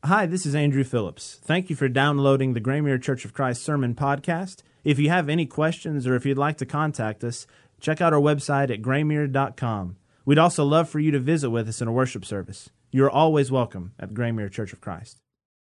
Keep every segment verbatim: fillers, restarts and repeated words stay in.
Hi, this is Andrew Phillips. Thank you for downloading the Graymere Church of Christ Sermon Podcast. If you have any questions or if you'd like to contact us, check out our website at graymere dot com. We'd also love for you to visit with us in a worship service. You're always welcome at Graymere Church of Christ.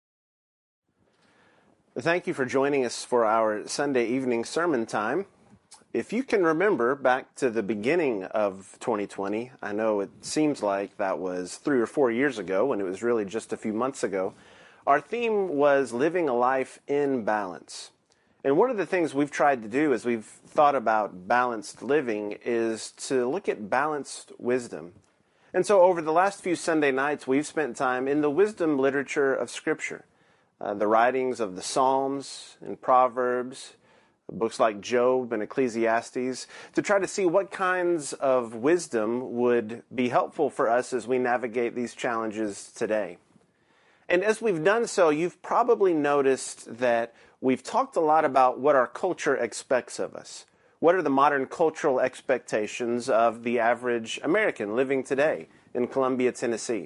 Thank you for joining us for our Sunday evening sermon time. If you can remember back to the beginning of twenty twenty, I know it seems like that was three or four years ago when it was really just a few months ago, our theme was living a life in balance. And one of the things we've tried to do as we've thought about balanced living is to look at balanced wisdom. And so over the last few Sunday nights, we've spent time in the wisdom literature of Scripture, uh, the writings of the Psalms and Proverbs, books like Job and Ecclesiastes, to try to see what kinds of wisdom would be helpful for us as we navigate these challenges today. And as we've done so, you've probably noticed that we've talked a lot about what our culture expects of us. What are the modern cultural expectations of the average American living today in Columbia, Tennessee?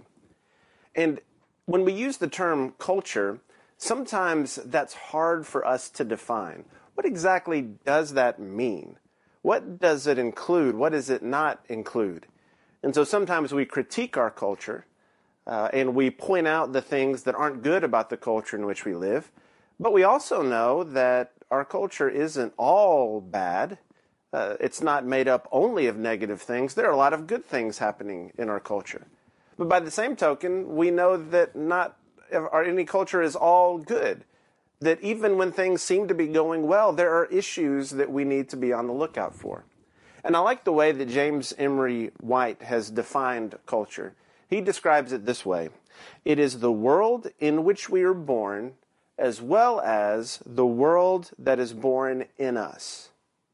And when we use the term culture, sometimes that's hard for us to define. What exactly does that mean? What does it include? What does it not include? And so sometimes we critique our culture uh, and we point out the things that aren't good about the culture in which we live. But we also know that our culture isn't all bad. Uh, it's not made up only of negative things. There are a lot of good things happening in our culture. But by the same token, we know that not our, any culture is all good. That even when things seem to be going well, there are issues that we need to be on the lookout for. And I like the way that James Emery White has defined culture. He describes it this way: it is the world in which we are born, as well as the world that is born in us.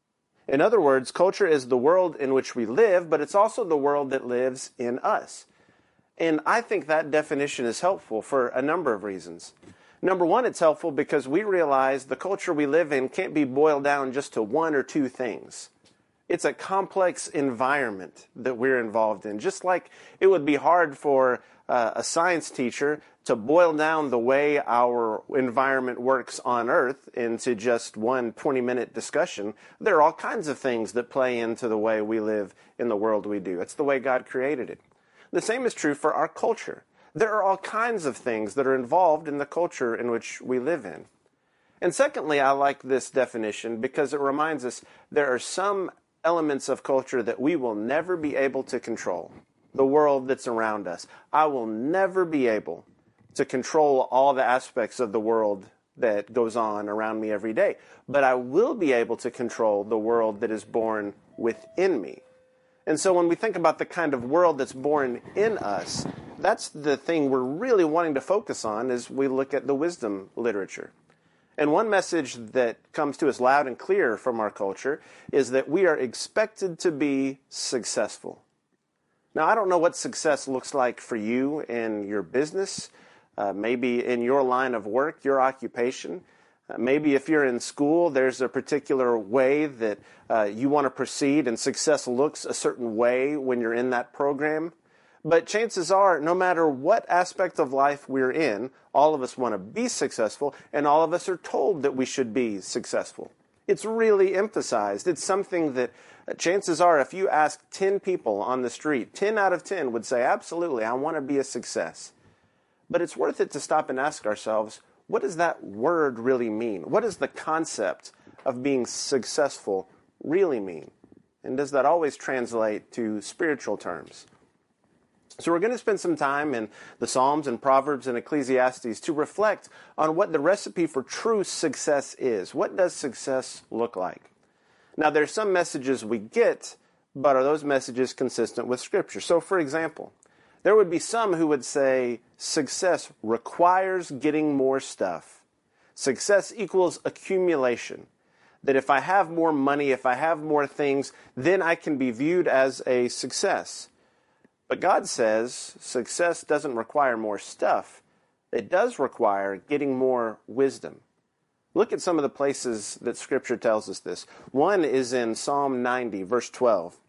In other words, culture is the world in which we live, but it's also the world that lives in us. And I think that definition is helpful for a number of reasons. Number one, it's helpful because we realize the culture we live in can't be boiled down just to one or two things. It's a complex environment that we're involved in. Just like it would be hard for uh, a science teacher to boil down the way our environment works on Earth into just one twenty-minute discussion, there are all kinds of things that play into the way we live in the world we do. It's the way God created it. The same is true for our culture. There are all kinds of things that are involved in the culture in which we live in. And secondly, I like this definition because it reminds us there are some elements of culture that we will never be able to control. The world that's around us. I will never be able to control all the aspects of the world that goes on around me every day. But I will be able to control the world that is born within me. And so when we think about the kind of world that's born in us, that's the thing we're really wanting to focus on as we look at the wisdom literature. And one message that comes to us loud and clear from our culture is that we are expected to be successful. Now, I don't know what success looks like for you in your business, uh, maybe in your line of work, your occupation. Uh, maybe if you're in school, there's a particular way that uh, you want to proceed, and success looks a certain way when you're in that program. But chances are, no matter what aspect of life we're in, all of us want to be successful, and all of us are told that we should be successful. It's really emphasized. It's something that uh, chances are, if you ask ten people on the street, ten out of ten would say, absolutely, I want to be a success. But it's worth it to stop and ask ourselves, what does that word really mean? What does the concept of being successful really mean? And does that always translate to spiritual terms? So we're going to spend some time in the Psalms and Proverbs and Ecclesiastes to reflect on what the recipe for true success is. What does success look like? Now, there's some messages we get, but are those messages consistent with Scripture? So, for example, there would be some who would say success requires getting more stuff. Success equals accumulation. That if I have more money, if I have more things, then I can be viewed as a success. But God says success doesn't require more stuff. It does require getting more wisdom. Look at some of the places that Scripture tells us this. One is in Psalm ninety, verse twelve.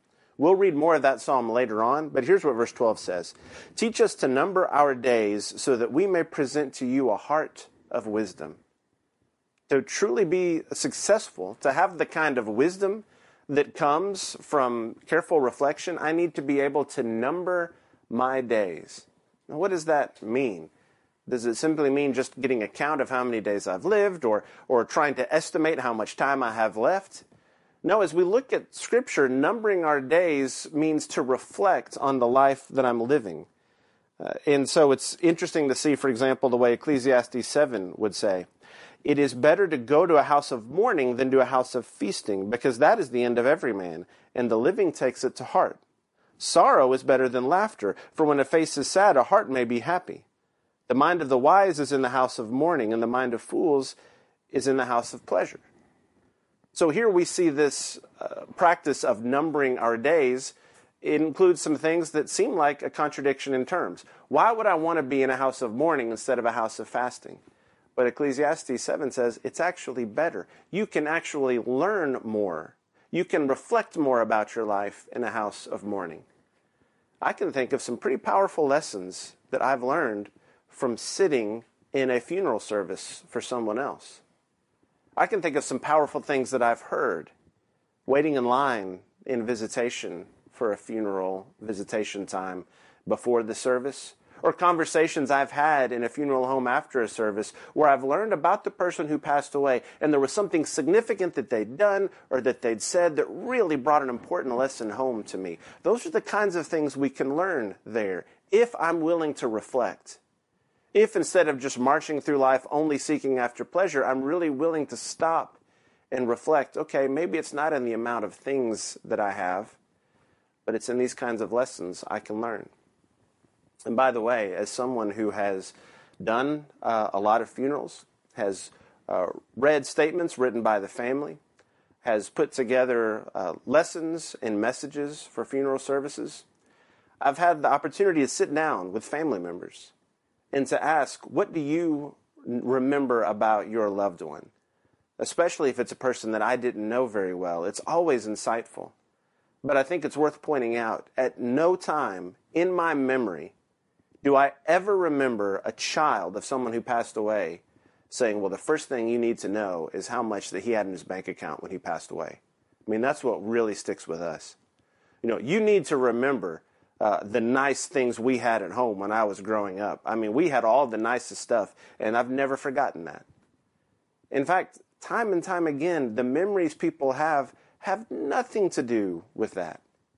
We'll read more of that psalm later on, but here's what verse twelve says. Teach us to number our days so that we may present to you a heart of wisdom. To truly be successful, to have the kind of wisdom that comes from careful reflection, I need to be able to number my days. Now, what does that mean? Does it simply mean just getting a count of how many days I've lived, or, or trying to estimate how much time I have left? No, as we look at Scripture, numbering our days means to reflect on the life that I'm living. Uh, and so it's interesting to see, for example, the way Ecclesiastes seven would say, it is better to go to a house of mourning than to a house of feasting, because that is the end of every man, and the living takes it to heart. Sorrow is better than laughter, for when a face is sad, a heart may be happy. The mind of the wise is in the house of mourning, and the mind of fools is in the house of pleasure. So here we see this uh, practice of numbering our days. It includes some things that seem like a contradiction in terms. Why would I want to be in a house of mourning instead of a house of fasting? But Ecclesiastes seven says it's actually better. You can actually learn more. You can reflect more about your life in a house of mourning. I can think of some pretty powerful lessons that I've learned from sitting in a funeral service for someone else. I can think of some powerful things that I've heard waiting in line in visitation for a funeral visitation time before the service, or conversations I've had in a funeral home after a service where I've learned about the person who passed away, and there was something significant that they'd done or that they'd said that really brought an important lesson home to me. Those are the kinds of things we can learn there if I'm willing to reflect. If instead of just marching through life only seeking after pleasure, I'm really willing to stop and reflect, okay, maybe it's not in the amount of things that I have, but it's in these kinds of lessons I can learn. And by the way, as someone who has done uh, a lot of funerals, has uh, read statements written by the family, has put together uh, lessons and messages for funeral services, I've had the opportunity to sit down with family members and to ask, what do you remember about your loved one? Especially if it's a person that I didn't know very well. It's always insightful. But I think it's worth pointing out, at no time in my memory do I ever remember a child of someone who passed away saying, well, the first thing you need to know is how much that he had in his bank account when he passed away. I mean, that's what really sticks with us. You know, you need to remember Uh, the nice things we had at home when I was growing up. I mean, we had all the nicest stuff, and I've never forgotten that. In fact, time and time again, the memories people have have nothing to do with that.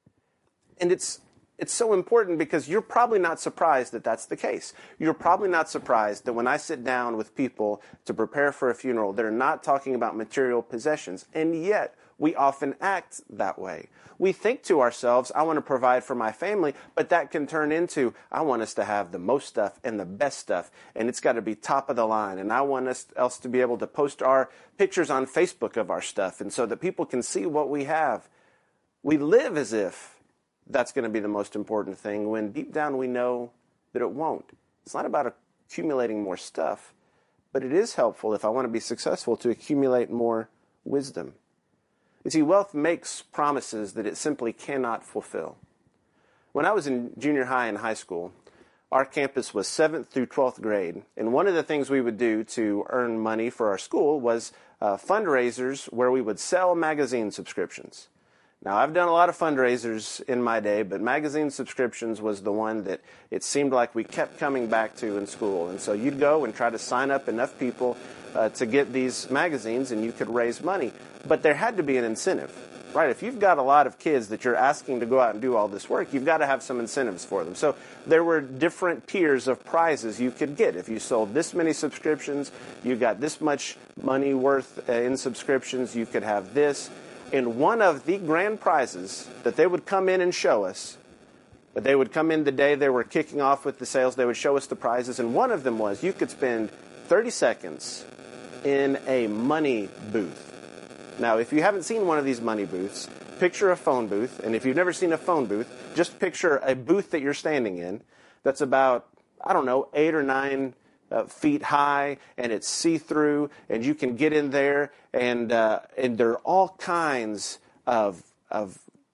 And it's it's so important because you're probably not surprised that that's the case. You're probably not surprised that when I sit down with people to prepare for a funeral, they're not talking about material possessions, and yet we often act that way. We think to ourselves, I want to provide for my family, but that can turn into, I want us to have the most stuff and the best stuff, and it's got to be top of the line, and I want us else to be able to post our pictures on Facebook of our stuff, and so that people can see what we have. We live as if that's going to be the most important thing, when deep down we know that it won't. It's not about accumulating more stuff, but it is helpful, if I want to be successful, to accumulate more wisdom. You see, wealth makes promises that it simply cannot fulfill. When I was in junior high and high school, our campus was seventh through twelfth grade, and one of the things we would do to earn money for our school was uh, fundraisers where we would sell magazine subscriptions. Now, I've done a lot of fundraisers in my day, but magazine subscriptions was the one that it seemed like we kept coming back to in school. And so you'd go and try to sign up enough people uh, to get these magazines, and you could raise money. But there had to be an incentive, right? If you've got a lot of kids that you're asking to go out and do all this work, you've got to have some incentives for them. So there were different tiers of prizes you could get. If you sold this many subscriptions, you got this much money worth uh, in subscriptions, you could have this. And one of the grand prizes that they would come in and show us, but they would come in the day they were kicking off with the sales, they would show us the prizes, and one of them was you could spend thirty seconds in a money booth. Now, if you haven't seen one of these money booths, picture a phone booth, and if you've never seen a phone booth, just picture a booth that you're standing in that's about, I don't know, eight or nine Uh, feet high, and it's see-through, and you can get in there, and uh, and there are all kinds of of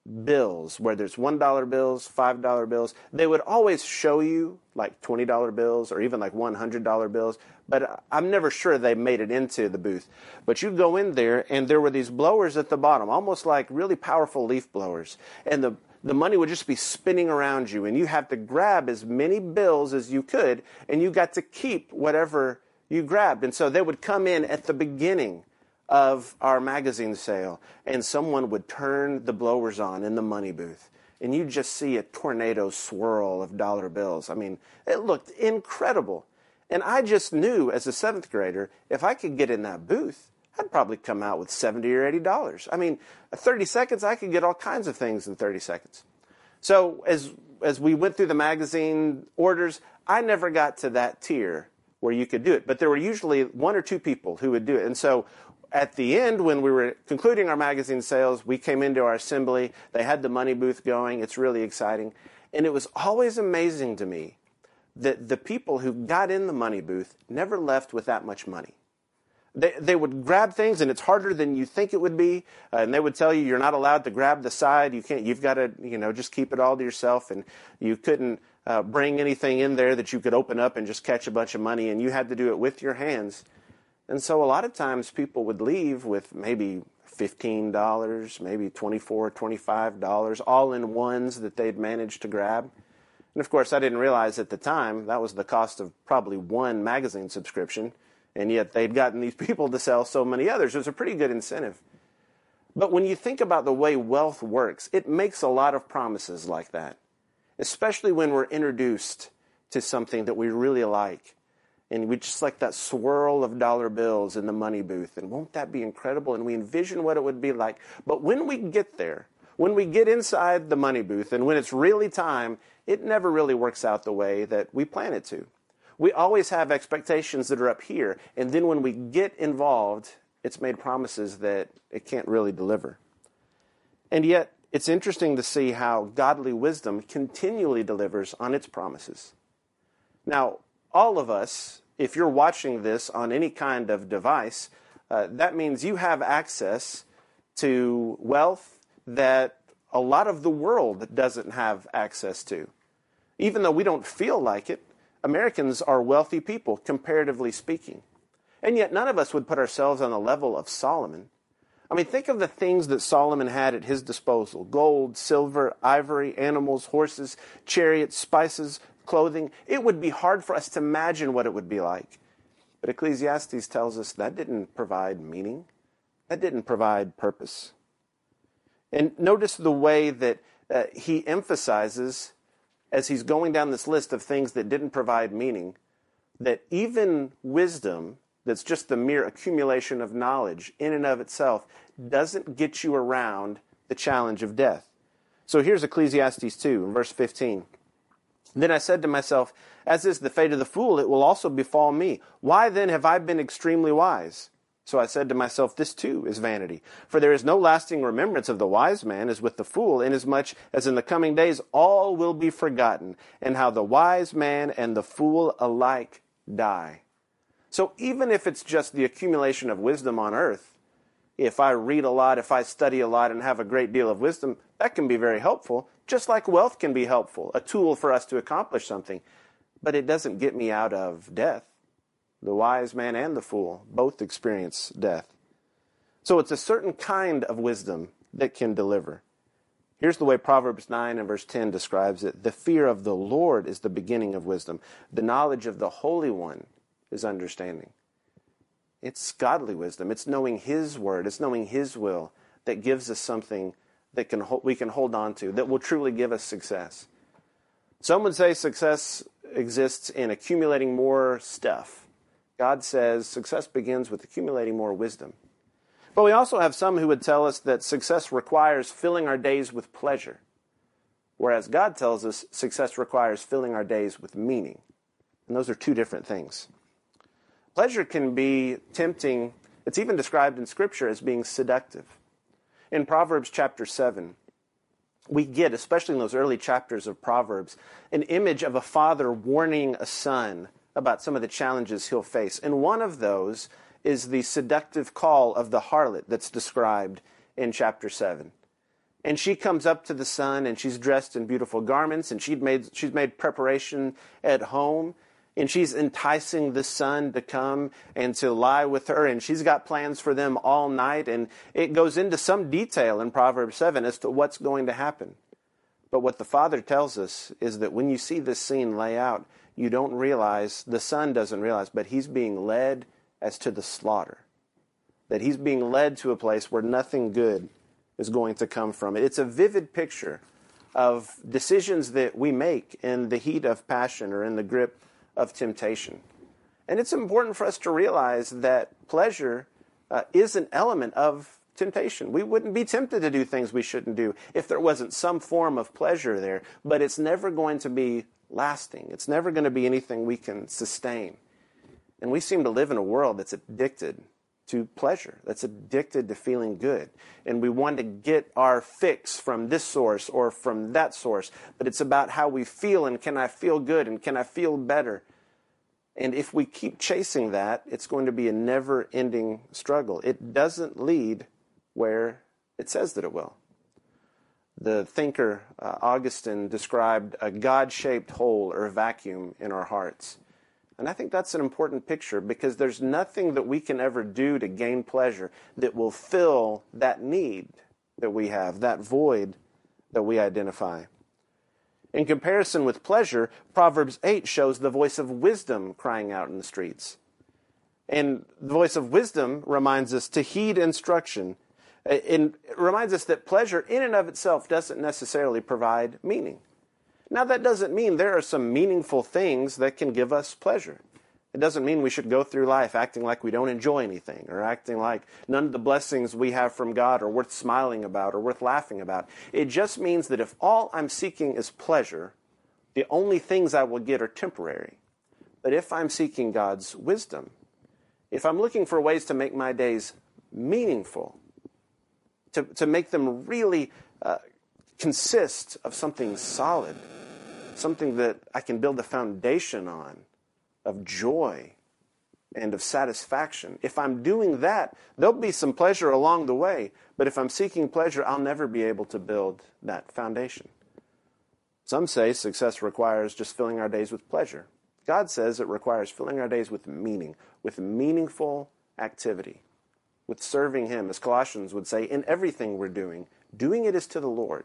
bills, whether it's one dollar bills, five dollar bills. They would always show you like twenty dollar bills or even like one hundred dollar bills, but I'm never sure they made it into the booth. But you go in there, and there were these blowers at the bottom, almost like really powerful leaf blowers. And the, the money would just be spinning around you, and you had to grab as many bills as you could, and you got to keep whatever you grabbed. And so they would come in at the beginning of our magazine sale, and someone would turn the blowers on in the money booth, and you just see a tornado swirl of dollar bills. I mean, it looked incredible. And I just knew as a seventh grader, if I could get in that booth, I'd probably come out with seventy or eighty dollars. I mean, thirty seconds, I could get all kinds of things in thirty seconds. So as as we went through the magazine orders, I never got to that tier where you could do it. But there were usually one or two people who would do it. And so at the end, when we were concluding our magazine sales, we came into our assembly. They had the money booth going. It's really exciting. And it was always amazing to me that the people who got in the money booth never left with that much money. They they would grab things, and it's harder than you think it would be. Uh, and they would tell you you're not allowed to grab the side. You can't. You've got to, you know, just keep it all to yourself. And you couldn't uh, bring anything in there that you could open up and just catch a bunch of money. And you had to do it with your hands. And so a lot of times people would leave with maybe fifteen dollars, maybe twenty-four dollars, twenty-five dollars, all in ones that they'd managed to grab. And of course, I didn't realize at the time that was the cost of probably one magazine subscription, and yet they'd gotten these people to sell so many others. It was a pretty good incentive. But when you think about the way wealth works, it makes a lot of promises like that, especially when we're introduced to something that we really like. And we just like that swirl of dollar bills in the money booth. And won't that be incredible? And we envision what it would be like. But when we get there, when we get inside the money booth and when it's really time, it never really works out the way that we plan it to. We always have expectations that are up here. And then when we get involved, it's made promises that it can't really deliver. And yet, it's interesting to see how godly wisdom continually delivers on its promises. Now, all of us, if you're watching this on any kind of device, uh, that means you have access to wealth that a lot of the world doesn't have access to. Even though we don't feel like it, Americans are wealthy people, comparatively speaking. And yet none of us would put ourselves on the level of Solomon. I mean, think of the things that Solomon had at his disposal: gold, silver, ivory, animals, horses, chariots, spices, clothing. It would be hard for us to imagine what it would be like. But Ecclesiastes tells us that didn't provide meaning. That didn't provide purpose. And notice the way that uh, he emphasizes, as he's going down this list of things that didn't provide meaning, that even wisdom, that's just the mere accumulation of knowledge in and of itself, doesn't get you around the challenge of death. So here's Ecclesiastes two, verse fifteen. Then I said to myself, as is the fate of the fool, it will also befall me. Why then have I been extremely wise? So I said to myself, this too is vanity. For there is no lasting remembrance of the wise man as with the fool, inasmuch as in the coming days all will be forgotten, and how the wise man and the fool alike die. So even if it's just the accumulation of wisdom on earth, if I read a lot, if I study a lot and have a great deal of wisdom, that can be very helpful, just like wealth can be helpful, a tool for us to accomplish something. But it doesn't get me out of death. The wise man and the fool both experience death. So it's a certain kind of wisdom that can deliver. Here's the way Proverbs nine and verse ten describes it. The fear of the Lord is the beginning of wisdom. The knowledge of the Holy One is understanding. It's godly wisdom. It's knowing His word. It's knowing His will that gives us something that can we can hold on to, that will truly give us success. Some would say success exists in accumulating more stuff. God says success begins with accumulating more wisdom. But we also have some who would tell us that success requires filling our days with pleasure, whereas God tells us success requires filling our days with meaning. And those are two different things. Pleasure can be tempting. It's even described in Scripture as being seductive. In Proverbs chapter seven, we get, especially in those early chapters of Proverbs, an image of a father warning a son about some of the challenges he'll face. And one of those is the seductive call of the harlot that's described in chapter seven. And she comes up to the sun, and she's dressed in beautiful garments, and she'd made, she's made preparation at home, and she's enticing the sun to come and to lie with her, and she's got plans for them all night, and it goes into some detail in Proverbs seven as to what's going to happen. But what the Father tells us is that when you see this scene lay out, you don't realize, the son doesn't realize, but he's being led as to the slaughter. That he's being led to a place where nothing good is going to come from it. It's a vivid picture of decisions that we make in the heat of passion or in the grip of temptation. And it's important for us to realize that pleasure uh, is an element of temptation. We wouldn't be tempted to do things we shouldn't do if there wasn't some form of pleasure there, but it's never going to be lasting. It's never going to be anything we can sustain. And we seem to live in a world that's addicted to pleasure, that's addicted to feeling good. And we want to get our fix from this source or from that source, but it's about how we feel, and can I feel good, and can I feel better? And if we keep chasing that, it's going to be a never-ending struggle. It doesn't lead where it says that it will. The thinker uh, Augustine described a God-shaped hole or vacuum in our hearts. And I think that's an important picture, because there's nothing that we can ever do to gain pleasure that will fill that need that we have, that void that we identify. In comparison with pleasure, Proverbs eight shows the voice of wisdom crying out in the streets. And the voice of wisdom reminds us to heed instruction. It reminds us that pleasure in and of itself doesn't necessarily provide meaning. Now, that doesn't mean there are some meaningful things that can give us pleasure. It doesn't mean we should go through life acting like we don't enjoy anything, or acting like none of the blessings we have from God are worth smiling about or worth laughing about. It just means that if all I'm seeking is pleasure, the only things I will get are temporary. But if I'm seeking God's wisdom, if I'm looking for ways to make my days meaningful, to, to make them really uh, consist of something solid, something that I can build a foundation on, of joy and of satisfaction. If I'm doing that, there'll be some pleasure along the way, but if I'm seeking pleasure, I'll never be able to build that foundation. Some say success requires just filling our days with pleasure. God says it requires filling our days with meaning, with meaningful activity, with serving Him, as Colossians would say, in everything we're doing. Doing it is to the Lord.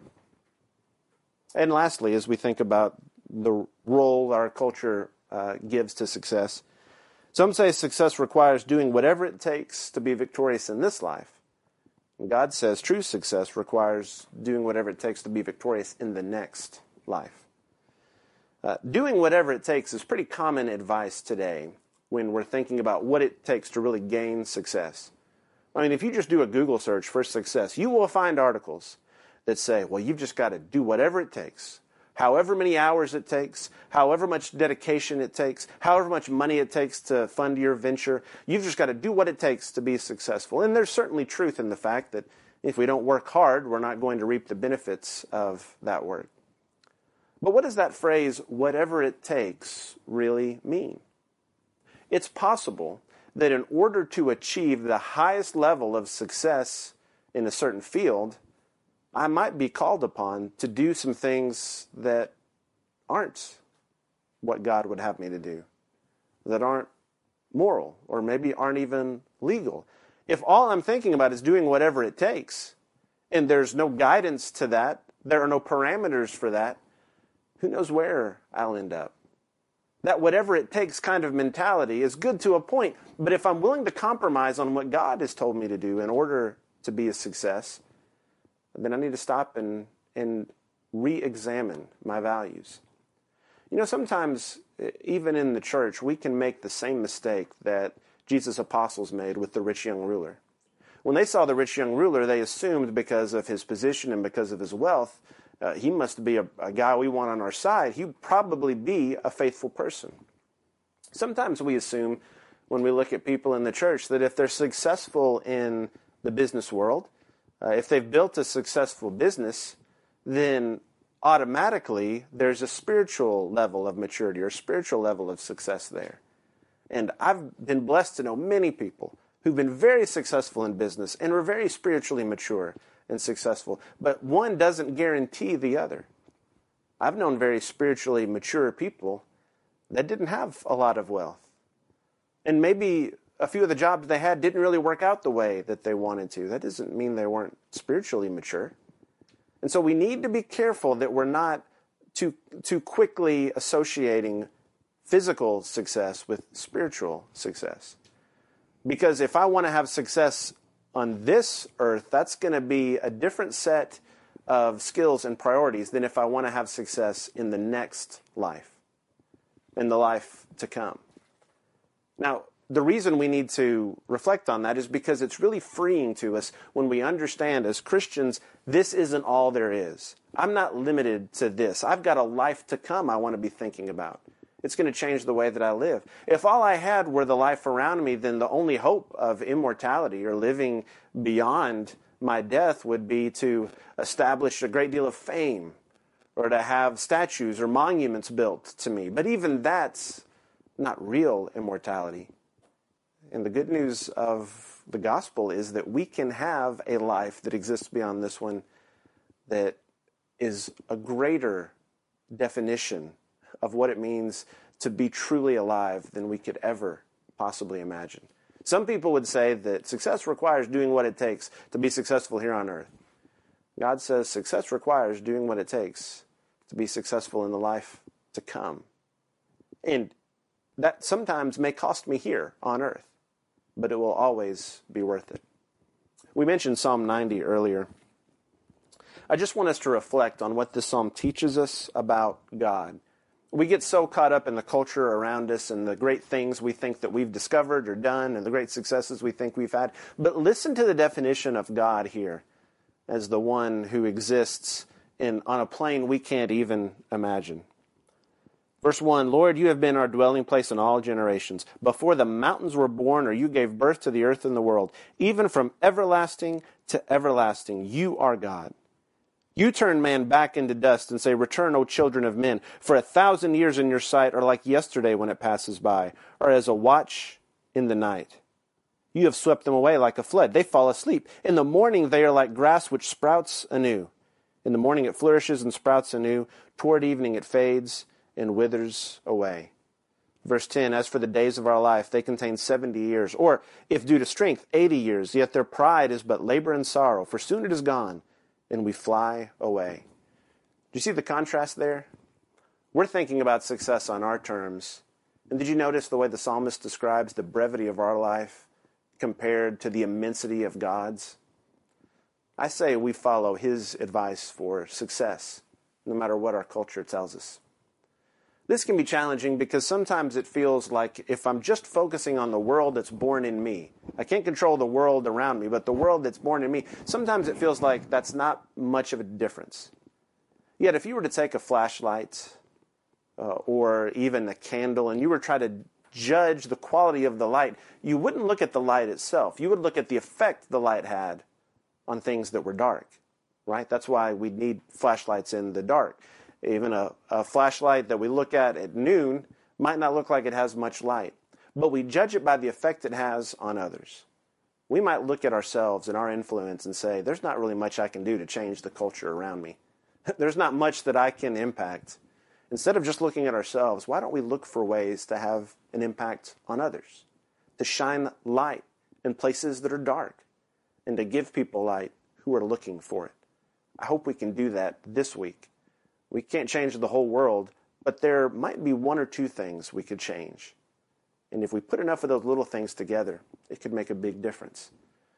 And lastly, as we think about the role our culture uh, gives to success, some say success requires doing whatever it takes to be victorious in this life. And God says true success requires doing whatever it takes to be victorious in the next life. Uh, doing whatever it takes is pretty common advice today when we're thinking about what it takes to really gain success. I mean, if you just do a Google search for success, you will find articles that say, well, you've just got to do whatever it takes, however many hours it takes, however much dedication it takes, however much money it takes to fund your venture. You've just got to do what it takes to be successful. And there's certainly truth in the fact that if we don't work hard, we're not going to reap the benefits of that work. But what does that phrase, whatever it takes, really mean? It's possible that in order to achieve the highest level of success in a certain field, I might be called upon to do some things that aren't what God would have me to do, that aren't moral, or maybe aren't even legal. If all I'm thinking about is doing whatever it takes, and there's no guidance to that, there are no parameters for that, who knows where I'll end up? That whatever it takes kind of mentality is good to a point, but if I'm willing to compromise on what God has told me to do in order to be a success, then I need to stop and, and re-examine my values. You know, sometimes, even in the church, we can make the same mistake that Jesus' apostles made with the rich young ruler. When they saw the rich young ruler, they assumed because of his position and because of his wealth, uh, he must be a, a guy we want on our side. He'd probably be a faithful person. Sometimes we assume, when we look at people in the church, that if they're successful in the business world, Uh, if they've built a successful business, then automatically there's a spiritual level of maturity or spiritual level of success there. And I've been blessed to know many people who've been very successful in business and were very spiritually mature. and successful. But one doesn't guarantee the other. I've known very spiritually mature people that didn't have a lot of wealth. And maybe a few of the jobs they had didn't really work out the way that they wanted to. That doesn't mean they weren't spiritually mature. And so we need to be careful that we're not too, too quickly associating physical success with spiritual success. Because if I want to have success on this earth, that's going to be a different set of skills and priorities than if I want to have success in the next life, in the life to come. Now, the reason we need to reflect on that is because it's really freeing to us when we understand as Christians, this isn't all there is. I'm not limited to this. I've got a life to come I want to be thinking about. It's going to change the way that I live. If all I had were the life around me, then the only hope of immortality or living beyond my death would be to establish a great deal of fame or to have statues or monuments built to me. But even that's not real immortality. And the good news of the gospel is that we can have a life that exists beyond this one that is a greater definition of what it means to be truly alive than we could ever possibly imagine. Some people would say that success requires doing what it takes to be successful here on earth. God says success requires doing what it takes to be successful in the life to come. And that sometimes may cost me here on earth, but it will always be worth it. We mentioned Psalm ninety earlier. I just want us to reflect on what this psalm teaches us about God. We get so caught up in the culture around us and the great things we think that we've discovered or done and the great successes we think we've had. But listen to the definition of God here as the one who exists in, on a plane we can't even imagine. Verse one, Lord, you have been our dwelling place in all generations. Before the mountains were born, or you gave birth to the earth and the world, even from everlasting to everlasting, you are God. You turn man back into dust and say, return, O children of men, for a thousand years in your sight are like yesterday when it passes by, or as a watch in the night. You have swept them away like a flood. They fall asleep. In the morning they are like grass which sprouts anew. In the morning it flourishes and sprouts anew. Toward evening it fades and withers away. Verse ten, as for the days of our life, they contain seventy years, or, if due to strength, eighty years. Yet their pride is but labor and sorrow, for soon it is gone, and we fly away. Do you see the contrast there? We're thinking about success on our terms. And did you notice the way the psalmist describes the brevity of our life compared to the immensity of God's? I say we follow his advice for success, no matter what our culture tells us. This can be challenging because sometimes it feels like if I'm just focusing on the world that's born in me, I can't control the world around me, but the world that's born in me, sometimes it feels like that's not much of a difference. Yet if you were to take a flashlight uh, or even a candle and you were to try to judge the quality of the light, you wouldn't look at the light itself. You would look at the effect the light had on things that were dark, right? That's why we need flashlights in the dark. Even a, a flashlight that we look at at noon might not look like it has much light, but we judge it by the effect it has on others. We might look at ourselves and our influence and say, there's not really much I can do to change the culture around me. There's not much that I can impact. Instead of just looking at ourselves, why don't we look for ways to have an impact on others, to shine light in places that are dark, and to give people light who are looking for it? I hope we can do that this week. We can't change the whole world, but there might be one or two things we could change. And if we put enough of those little things together, it could make a big difference.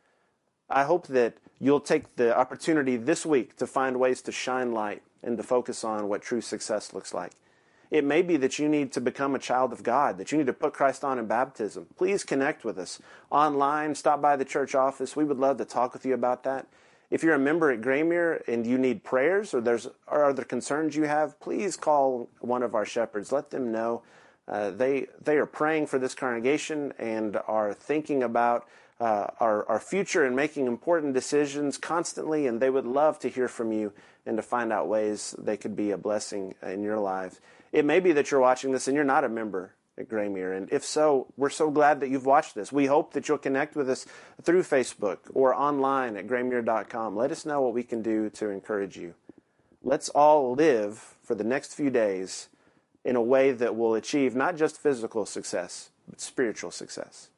I hope that you'll take the opportunity this week to find ways to shine light and to focus on what true success looks like. It may be that you need to become a child of God, that you need to put Christ on in baptism. Please connect with us online, stop by the church office. We would love to talk with you about that. If you're a member at Graymere and you need prayers or there's or other concerns you have, please call one of our shepherds. Let them know. Uh, they they are praying for this congregation and are thinking about uh, our, our future and making important decisions constantly, and they would love to hear from you and to find out ways they could be a blessing in your lives. It may be that you're watching this and you're not a member at Graymere? And if so, we're so glad that you've watched this. We hope that you'll connect with us through Facebook or online at graymere dot com. Let us know what we can do to encourage you. Let's all live for the next few days in a way that will achieve not just physical success, but spiritual success.